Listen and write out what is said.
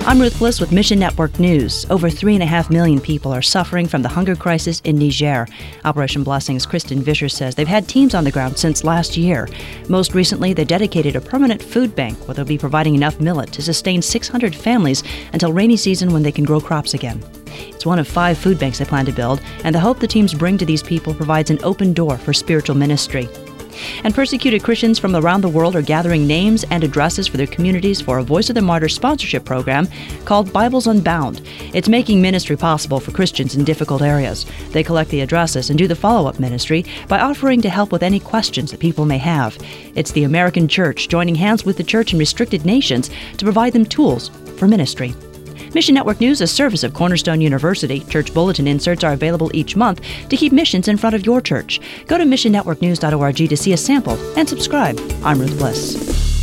I'm Ruth Bliss with Mission Network News. Over 3.5 million people are suffering from the hunger crisis in Niger. Operation Blessing's Kristen Vischer says they've had teams on the ground since last year. Most recently, they dedicated a permanent food bank where they'll be providing enough millet to sustain 600 families until rainy season when they can grow crops again. It's one of 5 food banks they plan to build, and the hope the teams bring to these people provides an open door for spiritual ministry. And persecuted Christians from around the world are gathering names and addresses for their communities for a Voice of the Martyrs sponsorship program called Bibles Unbound. It's making ministry possible for Christians in difficult areas. They collect the addresses and do the follow-up ministry by offering to help with any questions that people may have. It's the American church joining hands with the church in restricted nations to provide them tools for ministry. Mission Network News, a service of Cornerstone University. Church bulletin inserts are available each month to keep missions in front of your church. Go to missionnetworknews.org to see a sample and subscribe. I'm Ruth Bliss.